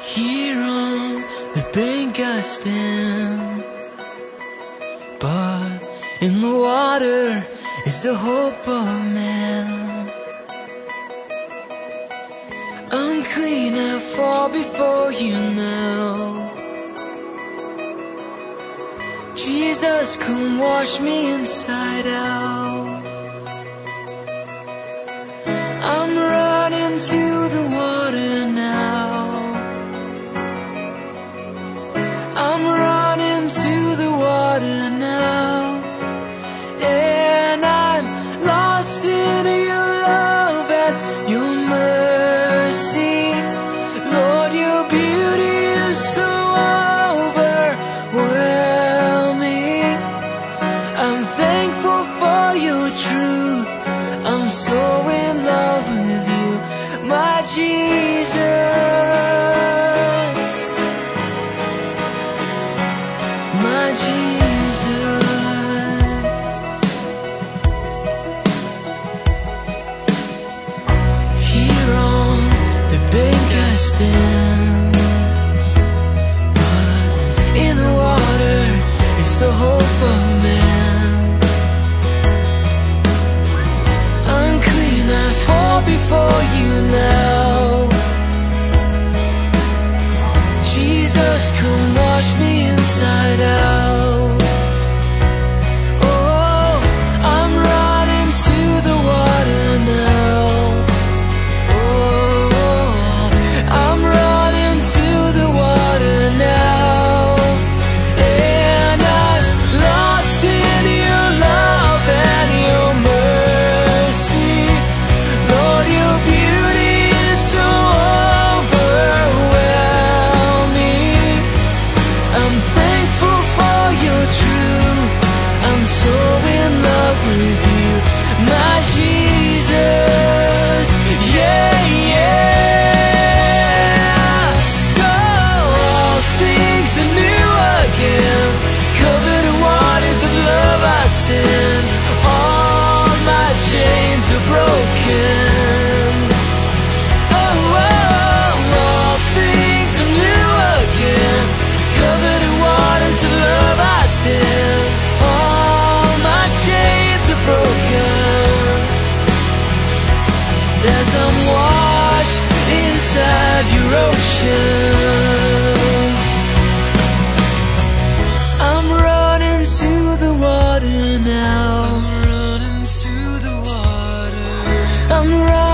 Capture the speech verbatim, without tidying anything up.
Here on the bank I stand, but in the water is the hope of man. Unclean I fall before you now. Jesus, come wash me inside out. I'm running to the water now. I'm running to the water now. And I'm lost in your love and your mercy. Lord, your beauty is so overwhelming. I'm thankful for your truth. I'm so in love with you, my Jesus, my Jesus. Here on the bank I stand, but in the water is the hope of man. Unclean I fall before you now. Jesus, come wash me inside out. Oh, I'm running to the water now. Oh, I'm running to the water now. And I'm lost in your love and your mercy. Lord, your beauty is so overwhelming. I'm thankful for your truth. I'm so in love with you, my Jesus. Yeah, yeah. Oh, all things are new again. Covered in waters of love I stand. All my chains are broken. Oh, oh, all things are new again. Covered in waters of love I stand. All my chains are broken. As I'm washed inside your ocean, I'm running to the water now. I'm running to the water. I'm running